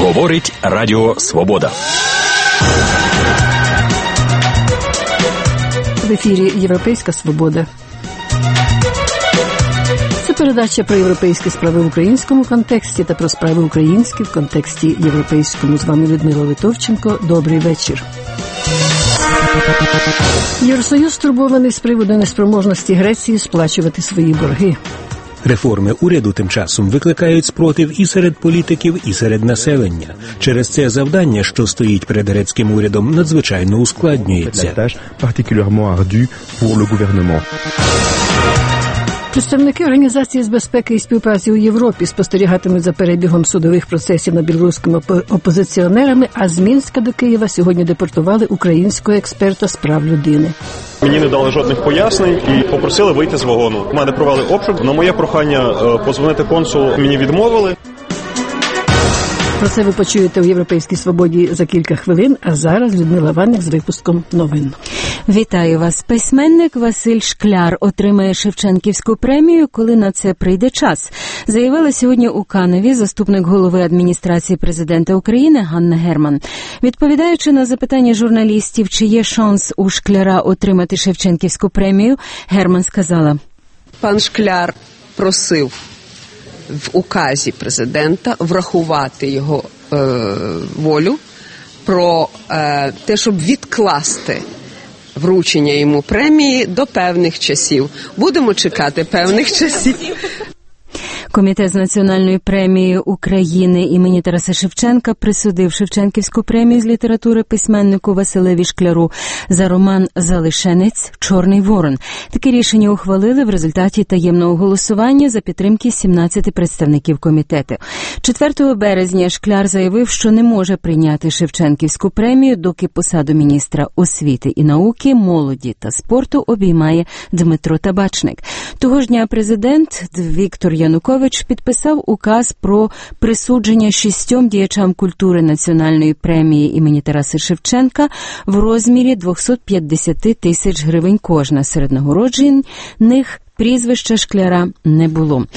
Говорить Радіо Свобода. В ефірі «Європейська свобода». Це передача про європейські справи в українському контексті та про справи українські в контексті європейському. З вами Людмила Литовченко. Добрий вечір. Євросоюз стурбований з приводу неспроможності Греції сплачувати свої борги. Реформи уряду тим часом викликають спротив і серед політиків, і серед населення. Через це завдання, що стоїть перед грецьким урядом, надзвичайно ускладнюється. Представники Організації з безпеки і співпраці у Європі спостерігатимуть за перебігом судових процесів над білоруськими опозиціонерами, а з Мінська до Києва сьогодні депортували українського експерта з прав людини. Мені не дали жодних пояснень і попросили вийти з вагону. У мене провели обшук. На моє прохання подзвонити консулу мені відмовили. Про це ви почуєте у «Європейській свободі» за кілька хвилин, а зараз Людмила Ванник з випуском новин. Вітаю вас. Письменник Василь Шкляр отримає Шевченківську премію, коли на це прийде час. Заявила сьогодні у Каневі заступник голови адміністрації президента України Ганна Герман. Відповідаючи на запитання журналістів, чи є шанс у Шкляра отримати Шевченківську премію, Герман сказала: Пан Шкляр просив в указі президента врахувати його волю про те, щоб відкласти вручення йому премії до певних часів. Будемо чекати певних часів. Комітет з Національної премії України імені Тараса Шевченка присудив Шевченківську премію з літератури письменнику Василеві Шкляру за роман «Залишенець. Чорний ворон». Таке рішення ухвалили в результаті таємного голосування за підтримки 17 представників комітету. 4 березня Шкляр заявив, що не може прийняти Шевченківську премію, доки посаду міністра освіти і науки, молоді та спорту обіймає Дмитро Табачник. Того ж дня президент Віктор Янукович підписав указ про присудження 6 діячам культури Національної премії імені Тараса Шевченка в розмірі 250 тисяч гривень кожна. Серед нагороджених прізвища Шкляра не було.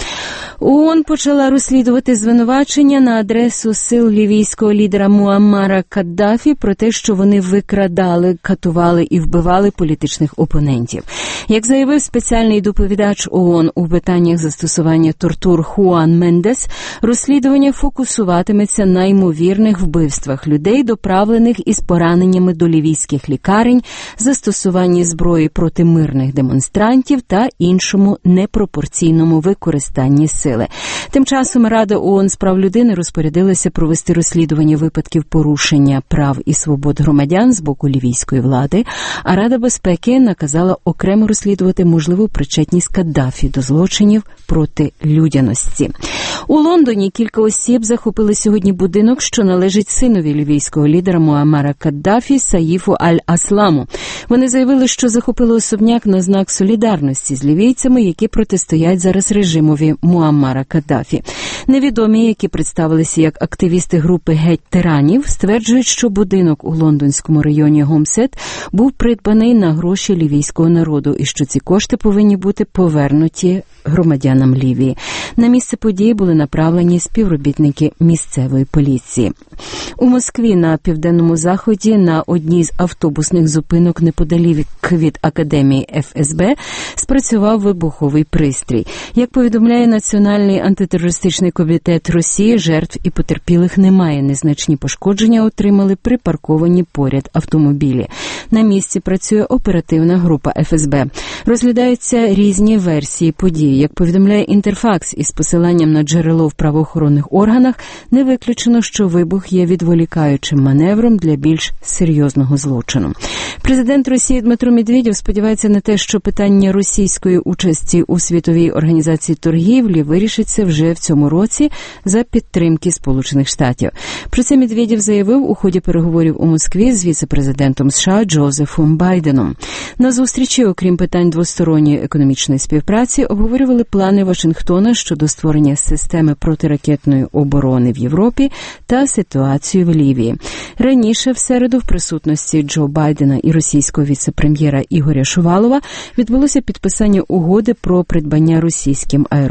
ООН почала розслідувати звинувачення на адресу сил лівійського лідера Муаммара Каддафі про те, що вони викрадали, катували і вбивали політичних опонентів. Як заявив спеціальний доповідач ООН у питаннях застосування тортур Хуан Мендес, розслідування фокусуватиметься на ймовірних вбивствах людей, доправлених із пораненнями до лівійських лікарень, застосуванні зброї проти мирних демонстрантів та іншому непропорційному використанні сили. Тим часом Рада ООН з прав людини розпорядилася провести розслідування випадків порушення прав і свобод громадян з боку лівійської влади, а Рада безпеки наказала окремо розслідувати можливу причетність Каддафі до злочинів проти людяності. У Лондоні кілька осіб захопили сьогодні будинок, що належить синові лівійського лідера Муаммара Каддафі Саїфу Аль-Асламу. Вони заявили, що захопили особняк на знак солідарності з лівійцями, які протистоять зараз режимові Муаммара Каддафі. Невідомі, які представилися як активісти групи «Геть тиранів», стверджують, що будинок у лондонському районі Гомсет був придбаний на гроші лівійського народу і що ці кошти повинні бути повернуті громадянам Лівії. На місце події були направлені співробітники місцевої поліції. У Москві на південному заході на одній з автобусних зупинок неподалік від Академії ФСБ спрацював вибуховий пристрій. Як повідомляє Національний антитерористичний комітет Росії, жертв і потерпілих немає. Незначні пошкодження отримали припарковані поряд автомобілі. На місці працює оперативна група ФСБ. Розглядаються різні версії події. Як повідомляє Інтерфакс із посиланням на джерело в правоохоронних органах, не виключено, що вибух є відволікаючим маневром для більш серйозного злочину. Президент Росії Дмитро Медведєв сподівається на те, що питання російської участі у Світовій організації торгівлі вирішиться вже в цьому році за підтримки Сполучених Штатів. Про це Медведєв заявив у ході переговорів у Москві з віце-президентом США Джозефом Байденом. На зустрічі, окрім питань двосторонньої економічної співпраці, обговорювали плани Вашингтона щодо створення системи протиракетної оборони в Європі та ситуацію в Лівії. Раніше, в середу, в присутності Джо Байдена і російського віце-прем'єра Ігоря Шувалова відбулося підписання угоди про придбання російським аерофлотом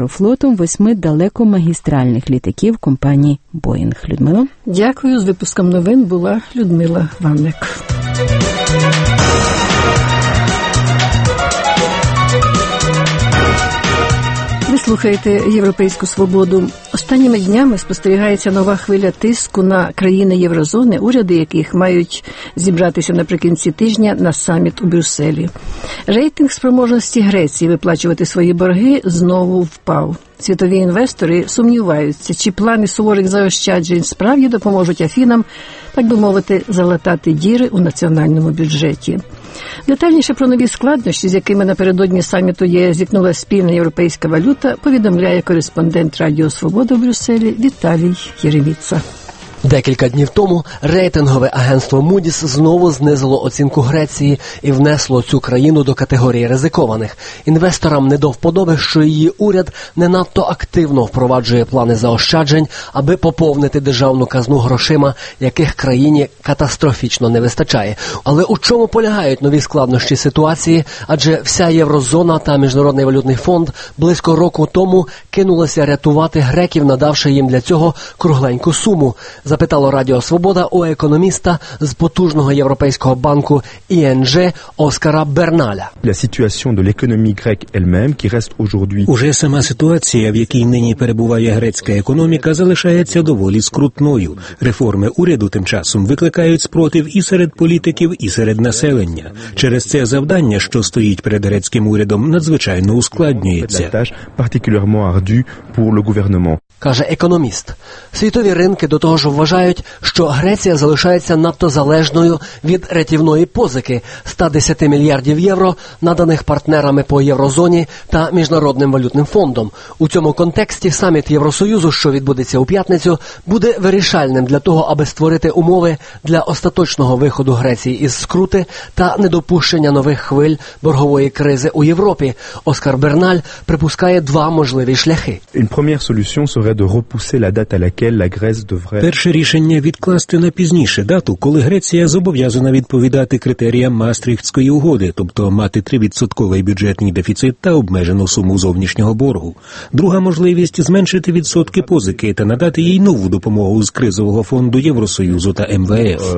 пілотом 8 далекомагістральних літаків компанії «Боїнг». Людмила? Дякую. З випуском новин була Людмила Ванник. Ви слухаєте «Європейську свободу». Останніми днями спостерігається нова хвиля тиску на країни Єврозони, уряди яких мають зібратися наприкінці тижня на саміт у Брюсселі. Рейтинг спроможності Греції виплачувати свої борги знову впав. Світові інвестори сумніваються, чи плани суворих заощаджень справді допоможуть Афінам, так би мовити, залатати діри у національному бюджеті. Детальніше про нові складнощі, з якими напередодні саміту ЄС зіткнулася спільна європейська валюта, повідомляє кореспондент Радіо Свобода в Брюсселі Віталій Єреміца. Декілька днів тому рейтингове агентство Moody's знову знизило оцінку Греції і внесло цю країну до категорії ризикованих. Інвесторам не до вподоби, що її уряд не надто активно впроваджує плани заощаджень, аби поповнити державну казну грошима, яких країні катастрофічно не вистачає. Але у чому полягають нові складнощі ситуації? Адже вся єврозона та Міжнародний валютний фонд близько року тому кинулися рятувати греків, надавши їм для цього кругленьку суму. Запитало Радіо Свобода у економіста з потужного європейського банку ІНЖ Оскара Берналя. Уже сама ситуація, в якій нині перебуває грецька економіка, залишається доволі скрутною. Реформи уряду тим часом викликають спротив і серед політиків, і серед населення. Через це завдання, що стоїть перед грецьким урядом, надзвичайно ускладнюється. Каже економіст. Світові ринки до того ж вважають, що Греція залишається надто залежною від рятівної позики 110 мільярдів євро, наданих партнерами по Єврозоні та Міжнародним валютним фондом. У цьому контексті саміт Євросоюзу, що відбудеться у п'ятницю, буде вирішальним для того, аби створити умови для остаточного виходу Греції із скрути та недопущення нових хвиль боргової кризи у Європі. Оскар Берналь припускає два можливі шляхи. Перше рішення – відкласти на пізніше дату, коли Греція зобов'язана відповідати критеріям Маастрихтської угоди, тобто мати 3% бюджетний дефіцит та обмежену суму зовнішнього боргу. Друга можливість – зменшити відсотки позики та надати їй нову допомогу з кризового фонду Євросоюзу та МВФ.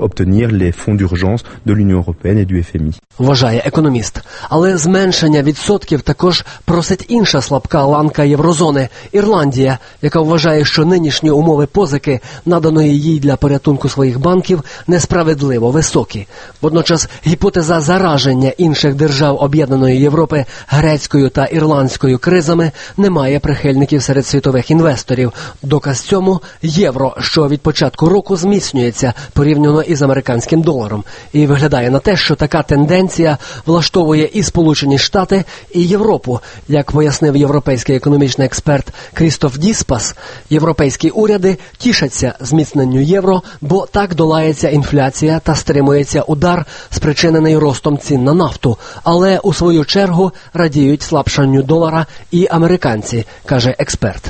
Вважає економіст. Але зменшення відсотків також просить інша слабка ланка Єврозони – Ірландія, яка вважає, що нинішні умови позики, наданої їй для порятунку своїх банків, несправедливо високі. Водночас гіпотеза зараження інших держав Об'єднаної Європи грецькою та ірландською кризами не має прихильників серед світових інвесторів. Доказ цьому – євро, що від початку року зміцнюється порівняно із американським доларом. І виглядає на те, що така тенденція влаштовує і Сполучені Штати, і Європу. Як пояснив європейський економічний експерт Крістоф Діспас, європейські уряди тішаться зміцненню євро, бо так долається інфляція та стримується удар, спричинений ростом цін на нафту. Але, у свою чергу, радіють слабшанню долара і американці, каже експерт.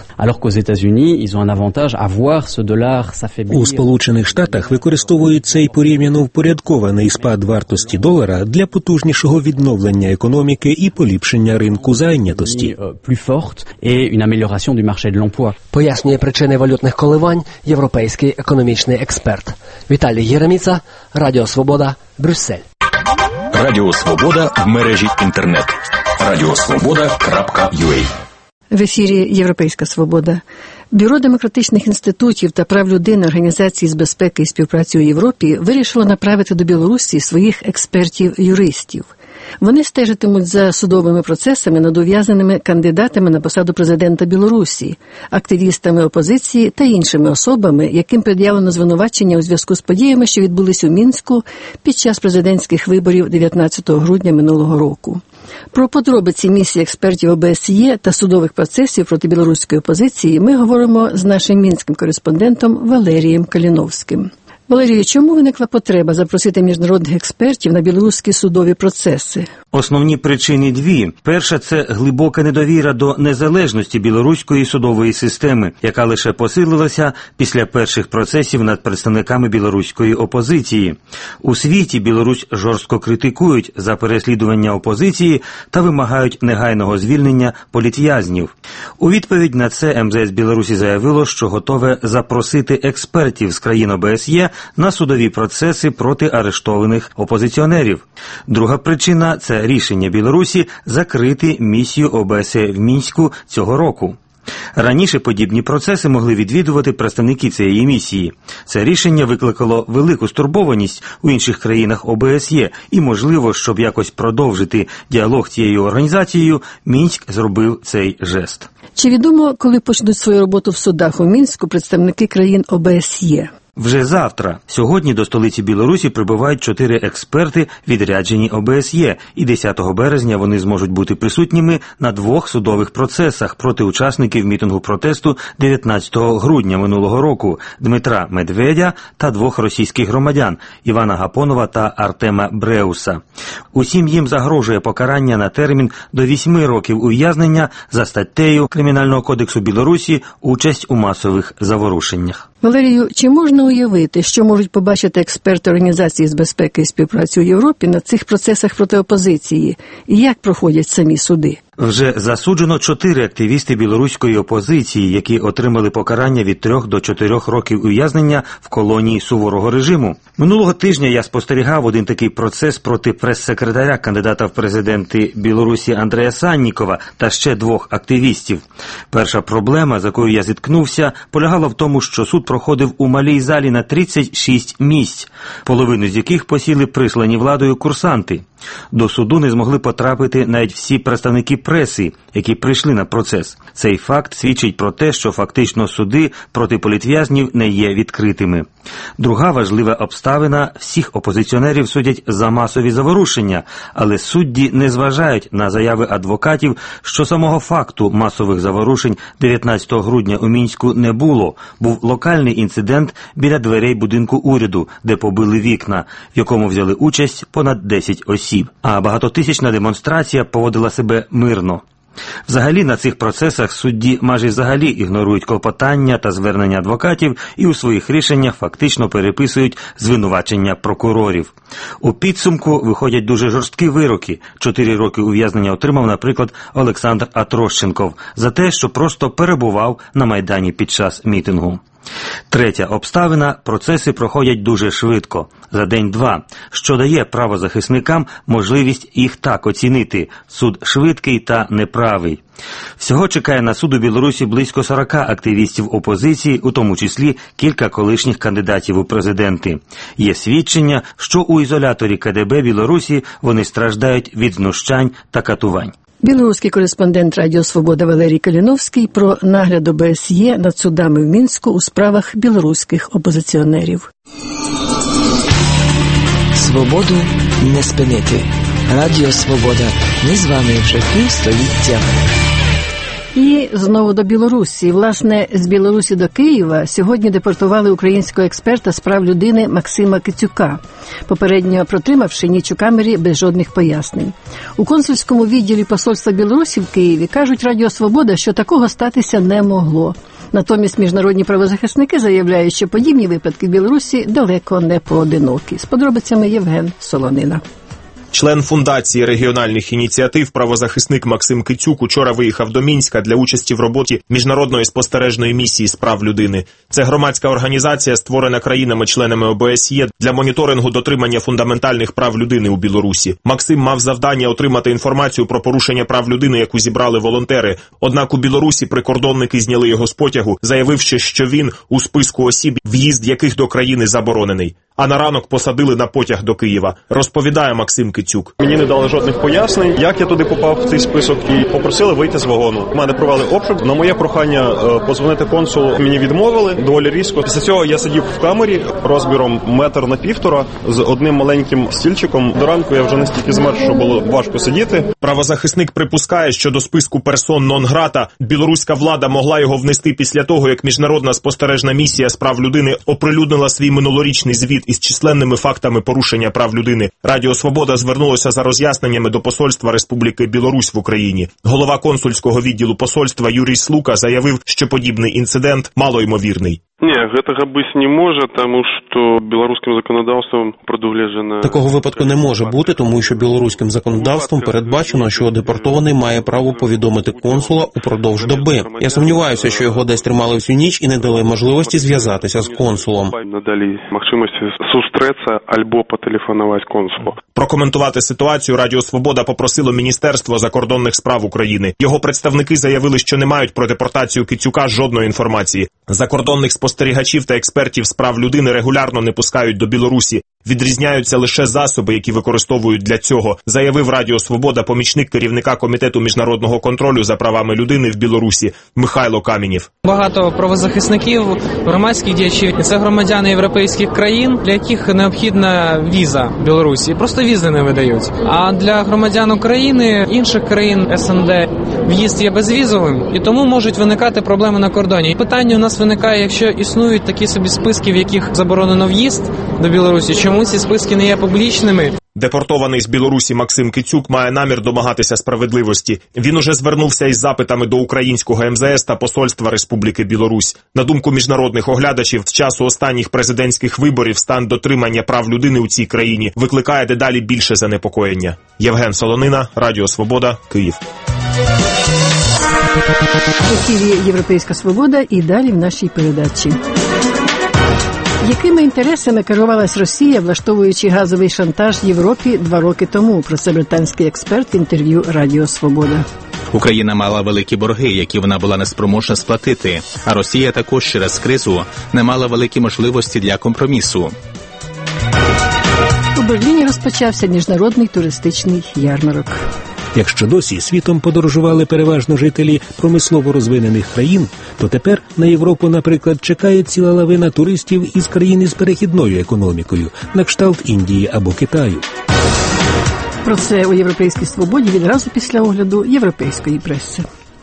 У Сполучених Штатах використовують цей порівняно впорядкований спад вартості долара для потужнішого відновлення економіки і поліпшення ринку зайнятості. Пояснює причини валютних коливань європейський економічний експерт. Віталій Єреміца, Радіо Свобода, Брюссель. Радіо Свобода в мережі інтернет. radiosvoboda.ua. В ефірі «Європейська свобода». Бюро демократичних інститутів та прав людини Організації з безпеки і співпраці у Європі вирішило направити до Білорусі своїх експертів-юристів. Вони стежитимуть за судовими процесами над ув'язненими кандидатами на посаду президента Білорусі, активістами опозиції та іншими особами, яким пред'явлено звинувачення у зв'язку з подіями, що відбулись у Мінську під час президентських виборів 19 грудня минулого року. Про подробиці місії експертів ОБСЄ та судових процесів проти білоруської опозиції ми говоримо з нашим мінським кореспондентом Валерієм Каліновським. Валерію, чому виникла потреба запросити міжнародних експертів на білоруські судові процеси? Основні причини дві. Перша – це глибока недовіра до незалежності білоруської судової системи, яка лише посилилася після перших процесів над представниками білоруської опозиції. У світі Білорусь жорстко критикують за переслідування опозиції та вимагають негайного звільнення політв'язнів. У відповідь на це МЗС Білорусі заявило, що готове запросити експертів з країн ОБСЄ на судові процеси проти арештованих опозиціонерів. Друга причина – це рішення Білорусі закрити місію ОБСЄ в Мінську цього року. Раніше подібні процеси могли відвідувати представники цієї місії. Це рішення викликало велику стурбованість у інших країнах ОБСЄ і, можливо, щоб якось продовжити діалог з цією організацією, Мінськ зробив цей жест. Чи відомо, коли почнуть свою роботу в судах у Мінську представники країн ОБСЄ? Вже завтра. Сьогодні до столиці Білорусі прибувають 4 експерти, відряджені ОБСЄ, і 10 березня вони зможуть бути присутніми на 2 судових процесах проти учасників мітингу протесту 19 грудня минулого року Дмитра Медведя та 2 російських громадян Івана Гапонова та Артема Бреуса. Усім їм загрожує покарання на термін до 8 років ув'язнення за статтею Кримінального кодексу Білорусі «Участь у масових заворушеннях». Валерію, чи можна уявити, що можуть побачити експерти Організації з безпеки і співпраці у Європі на цих процесах проти опозиції? І як проходять самі суди? Вже засуджено 4 активісти білоруської опозиції, які отримали покарання від 3 до 4 років ув'язнення в колонії суворого режиму. Минулого тижня я спостерігав один такий процес проти прес-секретаря кандидата в президенти Білорусі Андрея Саннікова та ще 2 активістів. Перша проблема, з якою я зіткнувся, полягала в тому, що суд проходив у малій залі на 36 місць, половину з яких посіли прислані владою курсанти. До суду не змогли потрапити навіть всі представники преси, які прийшли на процес. Цей факт свідчить про те, що фактично суди проти політв'язнів не є відкритими. Друга важлива обставина – всіх опозиціонерів судять за масові заворушення, але судді не зважають на заяви адвокатів, що самого факту масових заворушень 19 грудня у Мінську не було. Був локальний інцидент біля дверей будинку уряду, де побили вікна, в якому взяли участь понад 10 осіб. А багатотисячна демонстрація поводила себе мирно. Взагалі на цих процесах судді майже взагалі ігнорують клопотання та звернення адвокатів і у своїх рішеннях фактично переписують звинувачення прокурорів. У підсумку виходять дуже жорсткі вироки. 4 роки ув'язнення отримав, наприклад, Олександр Атрощенков за те, що просто перебував на Майдані під час мітингу. Третя обставина – процеси проходять дуже швидко, за день-два, що дає правозахисникам можливість їх так оцінити – суд швидкий та неправий. Всього чекає на суд у Білорусі близько 40 активістів опозиції, у тому числі кілька колишніх кандидатів у президенти. Є свідчення, що у ізоляторі КДБ Білорусі вони страждають від знущань та катувань. Білоруський кореспондент Радіо Свобода Валерій Каліновський про нагляд ОБСЄ над судами в Мінську у справах білоруських опозиціонерів. Свободу не спинити. Радіо Свобода. Ми з вами вже півстоліття. І знову до Білорусі. Власне, з Білорусі до Києва сьогодні депортували українського експерта з прав людини Максима Кицюка, попередньо протримавши ніч у камері без жодних пояснень. У консульському відділі посольства Білорусі в Києві кажуть Радіо Свобода, що такого статися не могло. Натомість міжнародні правозахисники заявляють, що подібні випадки в Білорусі далеко не поодинокі. З подробицями Євген Солонина. Член фундації регіональних ініціатив правозахисник Максим Кицюк учора виїхав до Мінська для участі в роботі Міжнародної спостережної місії з прав людини. Це громадська організація, створена країнами-членами ОБСЄ для моніторингу дотримання фундаментальних прав людини у Білорусі. Максим мав завдання отримати інформацію про порушення прав людини, яку зібрали волонтери. Однак у Білорусі прикордонники зняли його з потягу, заявивши, що він у списку осіб, в'їзд яких до країни заборонений. а на ранок посадили на потяг до Києва. Розповідає Максим Кицюк. Мені не дали жодних пояснень, як я туди попав в цей список, і попросили вийти з вагону. У мене провели обшук. На моє прохання подзвонити консулу мені відмовили доволі різко. Після цього я сидів в камері розміром 1,5 метра з одним маленьким стільчиком. До ранку я вже настільки змерз, що було важко сидіти. Правозахисник припускає, що до списку персон нон-грата білоруська влада могла його внести після того, як Міжнародна спостережна місія з прав людини оприлюднила свій минулорічний звіт із численними фактами порушення прав людини. Радіо «Свобода» звернулося за роз'ясненнями до посольства Республіки Білорусь в Україні. Голова консульського відділу посольства Юрій Слука заявив, що подібний інцидент малоймовірний. Ні, гэтага бути не може, тому що білоруським законодавством предугледжено... Такого випадку не може бути, тому що білоруським законодавством передбачено, що депортований має право повідомити консула упродовж доби. Я сумніваюся, що його десь тримали всю ніч і не дали можливості зв'язатися з консулом. Надали можливості зустрітися або потелефонувати консулу. Прокоментувати ситуацію Радіо «Свобода» попросило Міністерство закордонних справ України. Його представники заявили, що не мають про депортацію Кицюка жодної інформації. Закордонних спостерігачів та експертів з прав людини регулярно не пускають до Білорусі. Відрізняються лише засоби, які використовують для цього, заявив Радіо «Свобода» помічник керівника Комітету міжнародного контролю за правами людини в Білорусі Михайло Камінєв. Багато правозахисників, громадських діячів – це громадяни європейських країн, для яких необхідна віза в Білорусі. Просто візи не видають. А для громадян України, інших країн СНД в'їзд є безвізовим, і тому можуть виникати проблеми на кордоні. Питання у нас виникає, якщо існують такі собі списки, в яких заборонено в'їзд до Білорусі, чому ці списки не є публічними? Депортований з Білорусі Максим Кицюк має намір домагатися справедливості. Він уже звернувся із запитами до українського МЗС та посольства Республіки Білорусь. На думку міжнародних оглядачів, з часу останніх президентських виборів стан дотримання прав людини у цій країні викликає дедалі більше занепокоєння. Євген Солонина, Радіо «Свобода», Київ. В ефірі «Європейська свобода» і далі в нашій передачі. Якими інтересами керувалась Росія, влаштовуючи газовий шантаж Європі 2 роки тому? Про це британський експерт в інтерв'ю Радіо «Свобода». Україна мала великі борги, які вона була неспроможна сплатити, а Росія також через кризу не мала великі можливості для компромісу. У Берліні розпочався міжнародний туристичний ярмарок. Якщо досі світом подорожували переважно жителі промислово розвинених країн, то тепер на Європу, наприклад, чекає ціла лавина туристів із країн із перехідною економікою, на кшталт Індії або Китаю. Про це у «Європейській свободі» відразу після огляду європейської преси.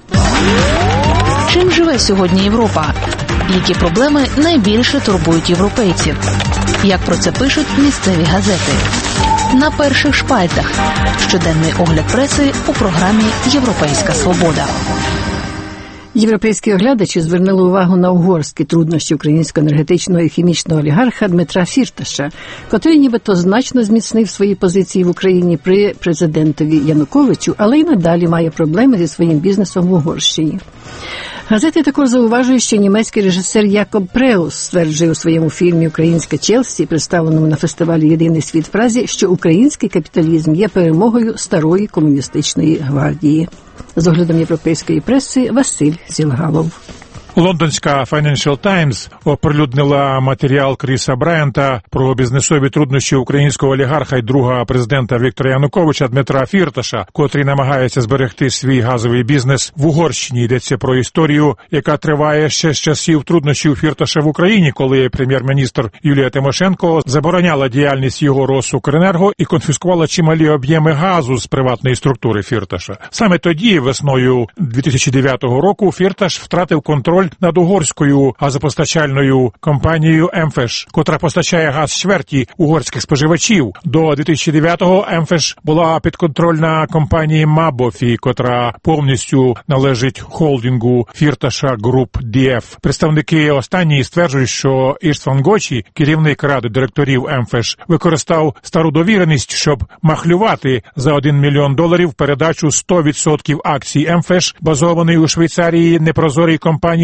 Чим живе сьогодні Європа? Які проблеми найбільше турбують європейців? Як про це пишуть місцеві газети? На перших шпальтах. Щоденний огляд преси у програмі «Європейська свобода». Європейські оглядачі звернули увагу на угорські труднощі українського енергетичного і хімічного олігарха Дмитра Фірташа, котрий нібито значно зміцнив свої позиції в Україні при президентові Януковичу, але й надалі має проблеми зі своїм бізнесом в Угорщині. Газети також зауважують, що німецький режисер Якоб Преус стверджує у своєму фільмі «Українська Челсі», представленому на фестивалі «Єдиний світ» в Празі, що український капіталізм є перемогою старої комуністичної гвардії. З оглядом європейської преси Василь Зілгалов. Лондонська Financial Times оприлюднила матеріал Кріса Брайанта про бізнесові труднощі українського олігарха і друга президента Віктора Януковича Дмитра Фірташа, котрий намагається зберегти свій газовий бізнес в Угорщині. Йдеться про історію, яка триває ще з часів труднощів Фірташа в Україні, коли прем'єр-міністр Юлія Тимошенко забороняла діяльність його Росукренерго і конфіскувала чималі об'єми газу з приватної структури Фірташа. Саме тоді, весною 2009 року, Фірташ втратив контроль над угорською газопостачальною компанією «Емфеш», котра постачає газ чверті угорських споживачів. До 2009-го «Емфеш» була підконтрольна компанії «Мабофі», котра повністю належить холдингу Фірташа Груп ДФ. Представники останньої стверджують, що Іштван Гочі, керівник ради директорів «Емфеш», використав стару довіреність, щоб махлювати за $1 мільйон передачу 100% акцій «Емфеш», базованої у Швейцарії непрозорій компанії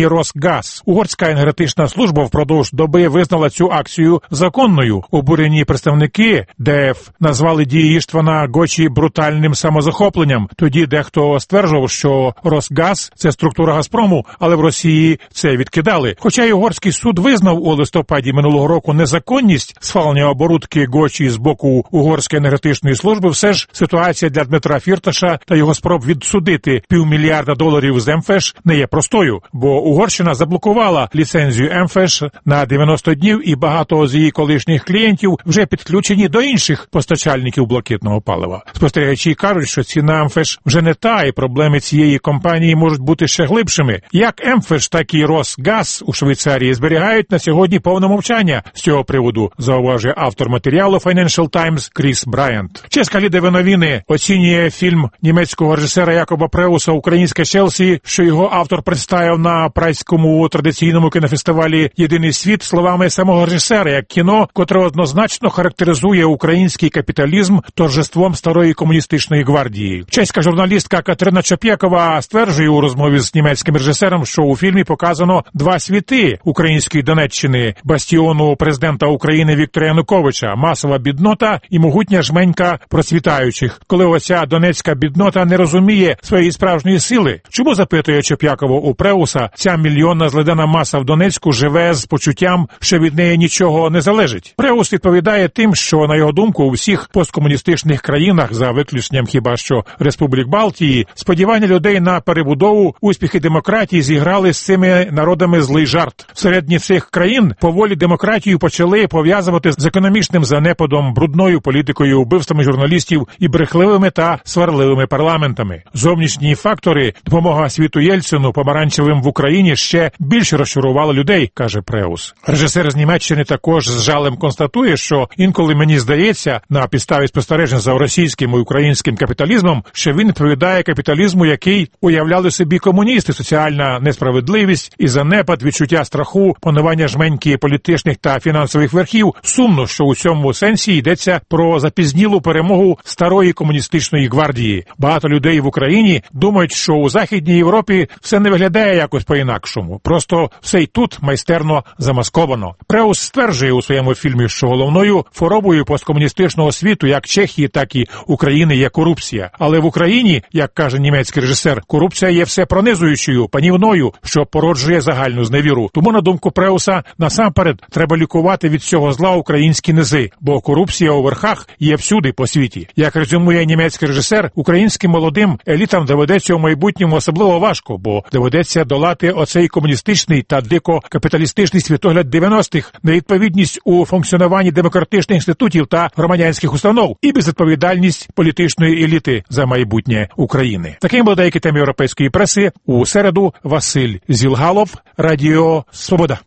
«Росгаз». Угорська енергетична служба впродовж доби визнала цю акцію законною. Обурені представники ДФ назвали дії Іштвана Гочі брутальним самозахопленням. Тоді дехто стверджував, що «Росгаз» – це структура «Газпрому», але в Росії це відкидали. Хоча й угорський суд визнав у листопаді минулого року незаконність схвалення оборудки Гочі з боку Угорської енергетичної служби, все ж ситуація для Дмитра Фірташа та його спроб відсудити $500 мільярда з МФЕШ не є простою, бо Угорщина заблокувала ліцензію МФЕШ на 90 днів і багато з її колишніх клієнтів вже підключені до інших постачальників блакитного палива. Спостерігачі кажуть, що ціна МФЕШ вже не та, і проблеми цієї компанії можуть бути ще глибшими. Як МФЕШ, так і «Росгаз» у Швейцарії зберігають на сьогодні повне мовчання з цього приводу, зауважує автор матеріалу Financial Times Кріс Брайант. Чеська Лідове новини оцінює фільм німецького режисера Якоба Преуса «Українське Челсі», що його автор представив на прайському традиційному кінофестивалі «Єдиний світ» словами самого режисера, як кіно, котре однозначно характеризує український капіталізм торжеством старої комуністичної гвардії. Чеська журналістка Катерина Чапєкова стверджує у розмові з німецьким режисером, що у фільмі показано два світи української Донеччини, бастіону президента України Віктора Януковича, масова біднота і могутня жменька процвітаючих, коли оця донецька біднота не розуміє своєї справжньої сили. Чому, запитує Чап'яково у Преуса, ця мільйонна злидана маса в Донецьку живе з почуттям, що від неї нічого не залежить? Преус відповідає тим, що, на його думку, у всіх посткомуністичних країнах, за виключенням хіба що Республік Балтії, сподівання людей на перебудову, успіхи демократії зіграли з цими народами злий жарт. Всередині цих країн поволі демократію почали пов'язувати з економічним занепадом, брудною політикою, вбивствами журналістів і брехливими та сварливими парламентами. Зовнішні фактори, допомога світу Єльцину, помаранчевим в Україні, ще більше розчарували людей, каже Преус. Режисер з Німеччини також з жалем констатує, що інколи мені здається, на підставі спостережень за російським і українським капіталізмом, що він відповідає капіталізму, який уявляли собі комуністи: соціальна несправедливість і занепад, відчуття страху, панування жменьки політичних та фінансових верхів. Сумно, що у цьому сенсі йдеться про запізнілу перемогу старої комуністичної гвардії. Багато людей в Україні думають, що у Західній Європі все не виглядає якось по-інакшому. Просто все й тут майстерно замасковано. Преус стверджує у своєму фільмі, що головною хворобою посткомуністичного світу, як Чехії, так і України, є корупція. Але в Україні, як каже німецький режисер, корупція є всепронизуючою, панівною, що породжує загальну зневіру. Тому, на думку Преуса, насамперед треба лікувати від цього зла українські низи, бо корупція у верхах є всюди по світі. Як резюмує німецький режисер, українським молодим елітам доведеться у майбутньому особливо важко, бо доведеться долати оцей комуністичний та дико капіталістичний світогляд 90-х, невідповідність у функціонуванні демократичних інститутів та громадянських установ і безвідповідальність політичної еліти за майбутнє України. Таким були деякі теми європейської преси. У середу Василь Зілгалов, Радіо Свобода.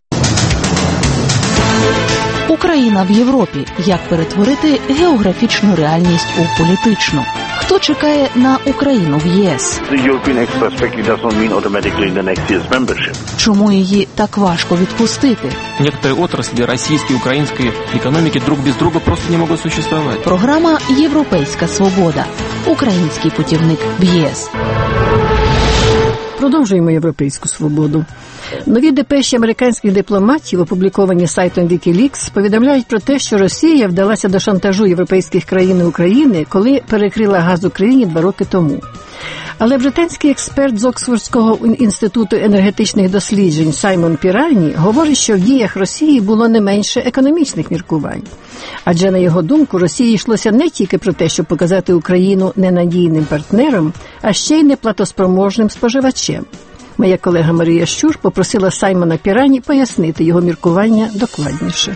Україна в Європі. Як перетворити географічну реальність у політичну? Хто чекає на Україну в ЄС? Чому її так важко відпустити? Некоторые отрасли российской и украинской экономики друг без друга просто не могут существовать. Програма «Європейська свобода». Український путівник в ЄС. Продовжуємо європейську свободу. Нові депеші американських дипломатів, опубліковані сайтом WikiLeaks, повідомляють про те, що Росія вдалася до шантажу європейських країн і України, коли перекрила газ Україні 2 роки тому. Але британський експерт з Оксфордського інституту енергетичних досліджень Саймон Піранні говорить, що в діях Росії було не менше економічних міркувань. Адже, на його думку, Росії йшлося не тільки про те, щоб показати Україну ненадійним партнером, а ще й неплатоспроможним споживачем. Моя колега Марія Щур попросила Саймона Піранні пояснити його міркування докладніше.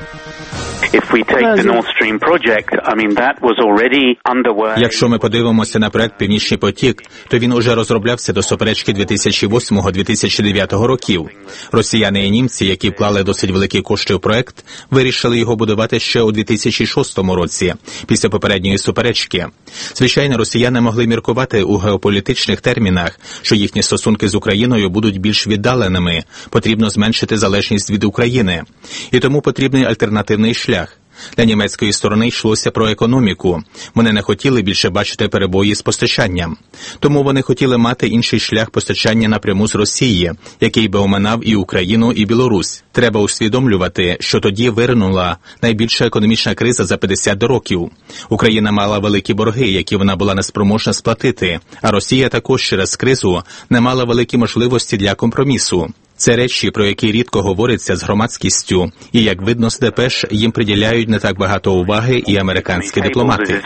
Якщо ми подивимося на проект «Північний потік», то він уже розроблявся до суперечки 2008-2009 років. Росіяни і німці, які вклали досить великі кошти у проект, вирішили його будувати ще у 2006 році, після попередньої суперечки. Звичайно, росіяни могли міркувати у геополітичних термінах, що їхні стосунки з Україною будуть більш віддаленими, потрібно зменшити залежність від України. І тому потрібний альтернативний шлях. Для німецької сторони йшлося про економіку. Вони не хотіли більше бачити перебої з постачанням. Тому вони хотіли мати інший шлях постачання напряму з Росії, який би оминав і Україну, і Білорусь. Треба усвідомлювати, що тоді виринула найбільша економічна криза за 50 років. Україна мала великі борги, які вона була неспроможна сплатити, а Росія також через кризу не мала великі можливості для компромісу. Це речі, про які рідко говориться з громадськістю, і, як видно з депеш, їм приділяють не так багато уваги і американські дипломати.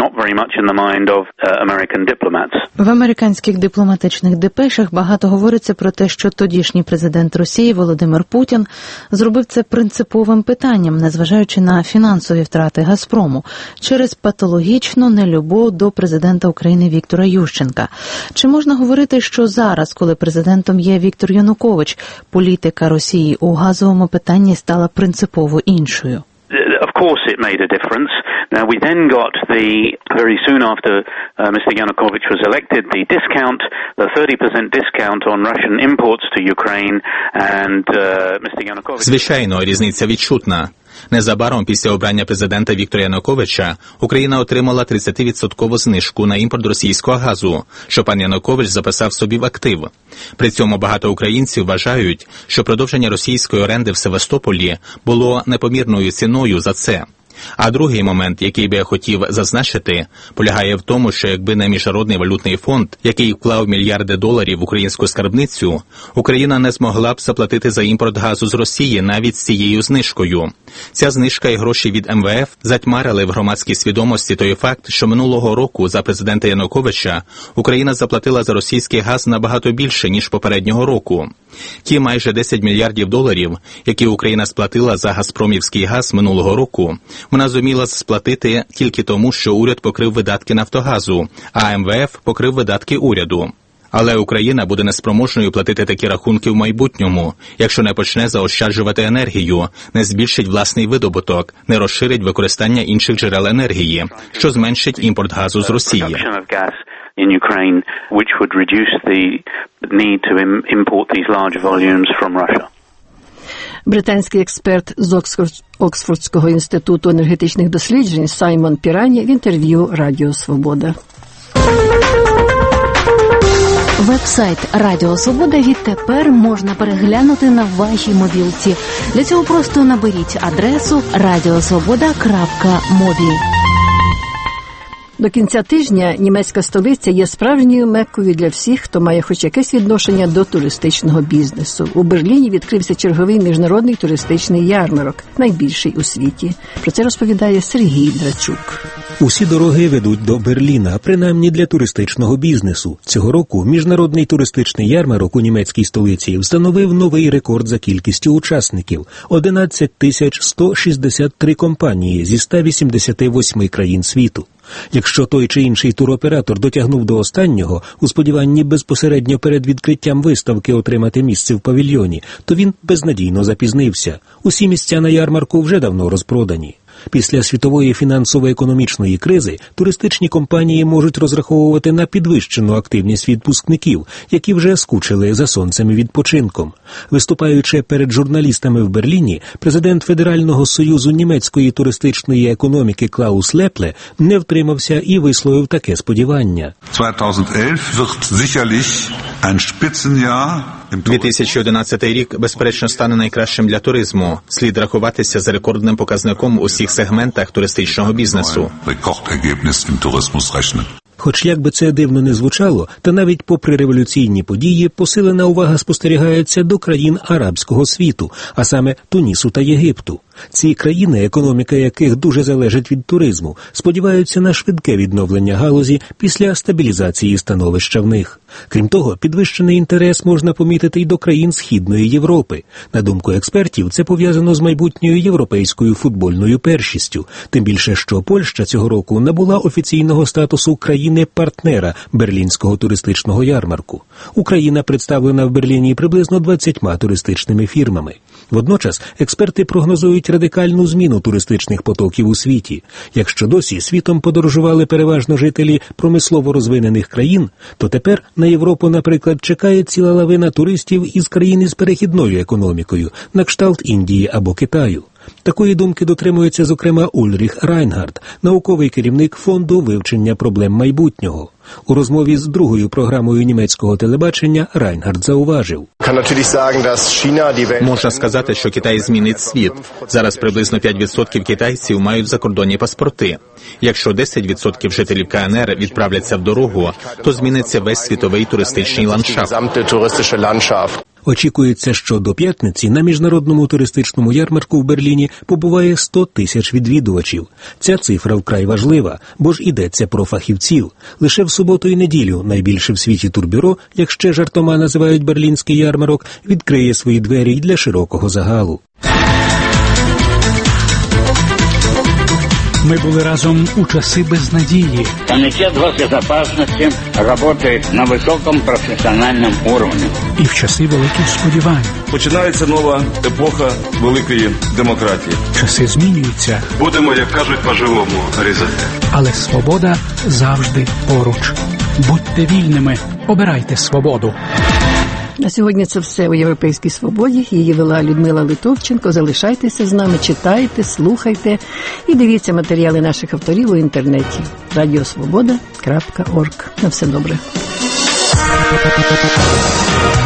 В американських дипломатичних депешах багато говориться про те, що тодішній президент Росії Володимир Путін зробив це принциповим питанням, незважаючи на фінансові втрати «Газпрому», через патологічну нелюбов до президента України Віктора Ющенка. Чи можна говорити, що зараз, коли президентом є Віктор Янукович, політика Росії у газовому питанні стала принципово іншою? Of course it made a difference. Now we then got very soon after Mr. Yanukovych was elected, the 30% discount on Russian imports to Ukraine, and Mr. Yanukovych... Звичайно, різниця відчутна. Незабаром після обрання президента Віктора Януковича Україна отримала 30% знижку на імпорт російського газу, що пан Янукович записав собі в актив. При цьому багато українців вважають, що продовження російської оренди в Севастополі було непомірною ціною за це. А другий момент, який би я хотів зазначити, полягає в тому, що якби не Міжнародний валютний фонд, який вклав мільярди доларів в українську скарбницю, Україна не змогла б заплатити за імпорт газу з Росії навіть з цією знижкою. Ця знижка і гроші від МВФ затьмарили в громадській свідомості той факт, що минулого року за президента Януковича Україна заплатила за російський газ набагато більше, ніж попереднього року. Ті майже 10 мільярдів доларів, які Україна сплатила за газпромівський газ минулого року, вона зуміла сплатити тільки тому, що уряд покрив видатки Нафтогазу, а МВФ покрив видатки уряду. Але Україна буде неспроможною платити такі рахунки в майбутньому, якщо не почне заощаджувати енергію, не збільшить власний видобуток, не розширить використання інших джерел енергії, що зменшить імпорт газу з Росії. In Ukraine, which would reduce the need to import these large volumes from Russia. Британський експерт з Оксфордського інституту енергетичних досліджень Саймон Пірані в інтерв'ю Радіо Свобода. Веб-сайт Радіо Свобода відтепер можна переглянути на вашій мобілці. Для цього просто наберіть адресу radiosvoboda.mobi. До кінця тижня німецька столиця є справжньою меккою для всіх, хто має хоч якесь відношення до туристичного бізнесу. У Берліні відкрився черговий міжнародний туристичний ярмарок, найбільший у світі. Про це розповідає Сергій Драчук. Усі дороги ведуть до Берліна, принаймні для туристичного бізнесу. Цього року міжнародний туристичний ярмарок у німецькій столиці встановив новий рекорд за кількістю учасників – 11 163 компанії зі 188 країн світу. Якщо той чи інший туроператор дотягнув до останнього, у сподіванні безпосередньо перед відкриттям виставки отримати місце в павільйоні, то він безнадійно запізнився. Усі місця на ярмарку вже давно розпродані. Після світової фінансово-економічної кризи туристичні компанії можуть розраховувати на підвищену активність відпускників, які вже скучили за сонцем і відпочинком. Виступаючи перед журналістами в Берліні, президент Федерального союзу німецької туристичної економіки Клаус Лепле не втримався і висловив таке сподівання. 2011 рік, безперечно, стане найкращим для туризму. Слід рахуватися за рекордним показником у всіх сегментах туристичного бізнесу. Хоч як би це дивно не звучало, та навіть попри революційні події, посилена увага спостерігається до країн арабського світу, а саме Тунісу та Єгипту. Ці країни, економіка яких дуже залежить від туризму, сподіваються на швидке відновлення галузі після стабілізації становища в них. Крім того, підвищений інтерес можна помітити й до країн Східної Європи. На думку експертів, це пов'язано з майбутньою європейською футбольною першістю. Тим більше, що Польща цього року набула офіційного статусу країни-партнера Берлінського туристичного ярмарку. Україна представлена в Берліні приблизно 20 туристичними фірмами. Водночас, експерти прогнозують радикальну зміну туристичних потоків у світі. Якщо досі світом подорожували переважно жителі промислово розвинених країн, то тепер на Європу, наприклад, чекає ціла лавина туристів із країн із перехідною економікою, на кшталт Індії або Китаю. Такої думки дотримується, зокрема, Ульріх Райнгард, науковий керівник фонду вивчення проблем майбутнього. У розмові з другою програмою німецького телебачення Райнгард зауважив: можна сказати, що Китай змінить світ. Зараз приблизно 5% китайців мають закордонні паспорти. Якщо 10% жителів КНР відправляться в дорогу, то зміниться весь світовий туристичний ландшафт. Очікується, що до п'ятниці на міжнародному туристичному ярмарку в Берліні побуває 100 тисяч відвідувачів. Ця цифра вкрай важлива, бо ж йдеться про фахівців. Лише в суботу і неділю найбільше в світі турбюро, як ще жартома називають берлінський ярмарок, відкриє свої двері й для широкого загалу. Мы были разом у часы безнадії. Комитет госбезопасности работает на высоком профессиональном уровне. І в часи великих сподівань. Починається нова епоха великої демократії. Часи змінюються. Будемо, як кажуть, по-живому різати. Але свобода завжди поруч. Будьте вільними, обирайте свободу. На сьогодні це все у «Європейській свободі». Її вела Людмила Литовченко. Залишайтеся з нами, читайте, слухайте і дивіться матеріали наших авторів у інтернеті. Радіосвобода.орг. На все добре.